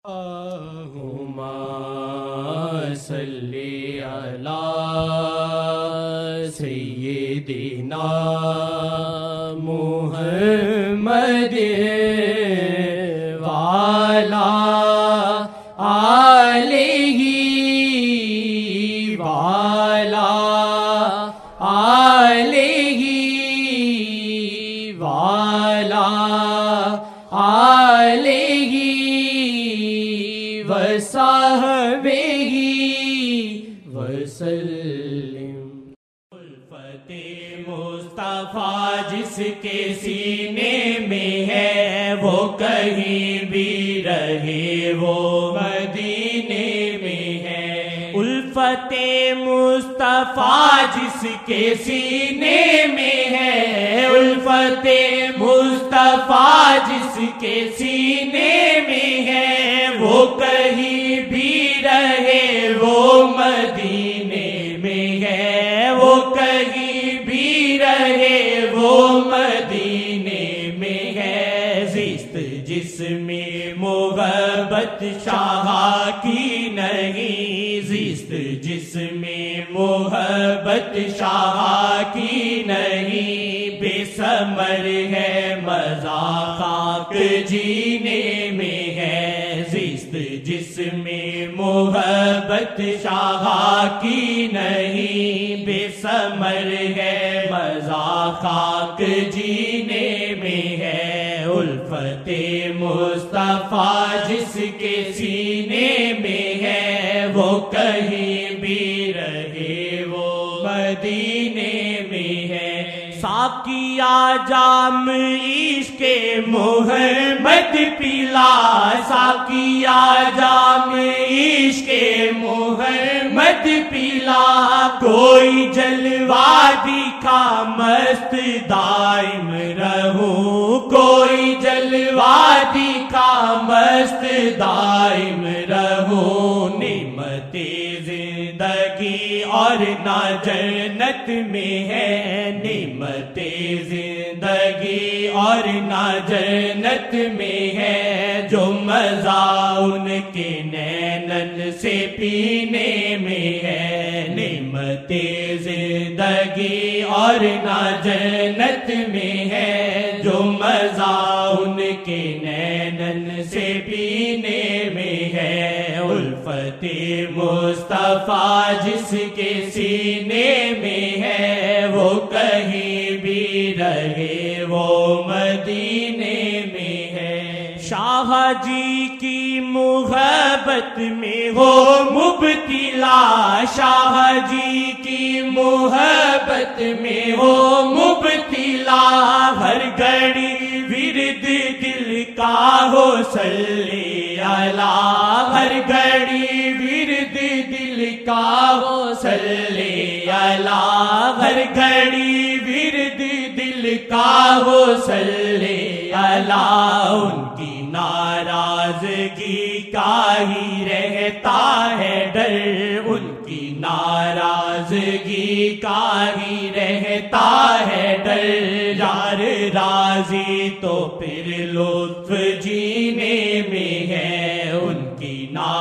اللہم صلی علی سیدنا محمد وعلی آلہ وعلی آلہ وعلی آلہ وصحبہ وسلم۔ الفت مصطفیٰ جس کے سینے میں ہے وہ کہیں بھی رہے وہ مدینے میں ہے۔ الفت مصطفیٰ جس کے سینے میں ہے، الفت مصطفیٰ جس کے سینے میں ہے، وہ کہیں بھی رہے وہ مدینے میں ہے، وہ کہیں بھی رہے وہ مدینے میں ہے۔ زیست جس میں محبت شاہ کی نہیں، زیست جس میں محبت شاہ کی نہیں، بے ثمر ہے مزہ خاک جینے میں ہے۔ زیست جس میں محبت شاہ کی نہیں، بے ثمر ہے مزہ خاک جینے میں ہے۔ الفت مصطفیٰ جس کے سینے میں ہے، وہ کہیں بھی رہے وہ مدینے میں ہے۔ ساقیا جام عشق محمد پلا، ساقیا جام عشق محمد پلا، کوئی جلوہ دکھا مست دائم رہوں، کوئی جلوہ دکھا مست دائم رہوں۔ نعمت زندگی اور نہ جنت میں ہے، نعمت زندگی اور نہ جنت میں ہے، جو مزہ ان کے نینن سے پینے میں ہے۔ نعمت زندگی اور نہ جنت میں ہے، جو مزہ ان کے نینن سے پینے میں ہے۔ الفت مصطفیٰ جس کے سینے میں ہے، وہ کہیں بھی رہے وہ مدینے میں ہے۔ شاہ جی کی محبت میں ہو مبتلا، شاہ جی کی محبت میں ہو مبتلا، ہر گھڑی ورد دل کا ہو صلی علی، ہر گھڑی ورد دل کا ہو صلی علی، ہر گھڑی ورد دل کا ہو صلی علی۔ ان کی ناراضگی کا ہی رہتا ہے ڈر، ان کی ناراضگی کا ہی رہتا ہے ڈر، یار راضی تو پھر لطف جینے میں ہے۔ ان کی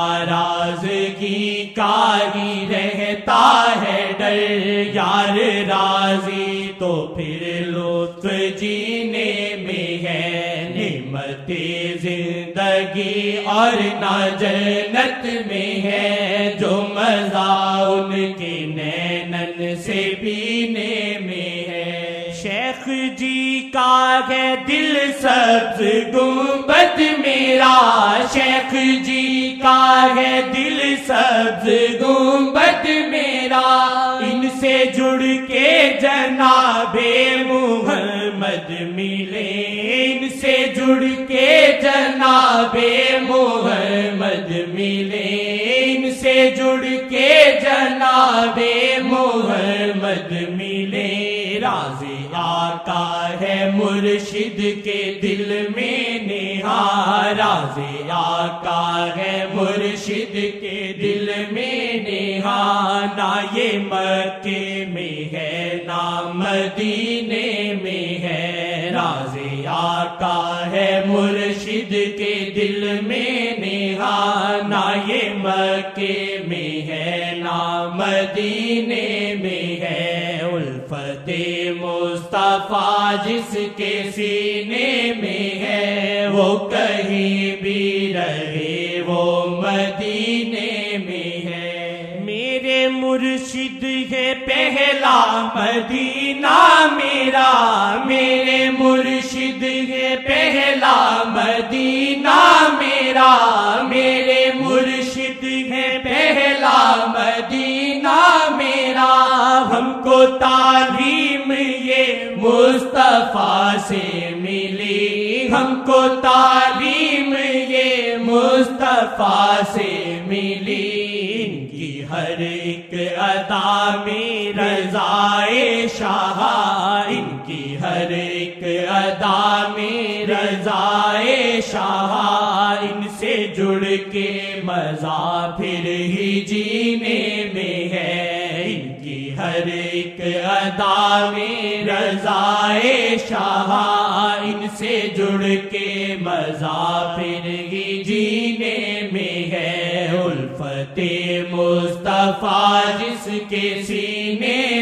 ناراضگی کا ہی رہتا ہے ڈر، یار راضی تو پھر لطف جینے میں ہے۔ نعمت زندگی اور نہ جنت میں ہے، جو مزہ ان کے نینن سے پینے میں ہے۔ شیخ جی کا ہے دل سبز گنبد میرا، شیخ جی کا ہے دل سبز گنبد میرا، ان سے جڑ کے جناب محمد ملے، ان سے جڑ کے جناب محمد ملے، ان سے جڑ کے جناب محمد ملے۔ راضی آقا ہے مرشد کے دل میں نہاں، راضی آقا ہے مرشد کے دل میں نہاں، نہ یہ مکے میں ہے نہ مدینے میں ہے۔ راضی آقا ہے مرشد کے دل میں نہاں، نہ یہ مکے میں ہے نہ مدینے میں ہے، الفت مصطفیٰ جس کے سینے میں ہے، وہ کہیں بھی رہے وہ مدینے میں ہے۔ میرے مرشد ہے پہلا مدینہ میرا، میرے مرشد ہے پہلا مدینہ میرا، میرے مرشد ہے پہلا مدینہ میرا، ہم کو تعلیم یہ مصطفیٰ سے ملی، ہم کو تعلیم یہ مصطفیٰ سے ملی، ان کی ہر ایک ادا میں رضائے شاہ، ان کی ہر ایک ادا میں رضائے شاہ، ان سے جڑ کے مزہ پھر ہی جینے میں ہے، ان کی ہر ایک ادا میں رضائے شاہ، ان سے جڑ کے مزہ پھر ہی جینے میں ہے، الفت مصطفیٰ جس کے سینے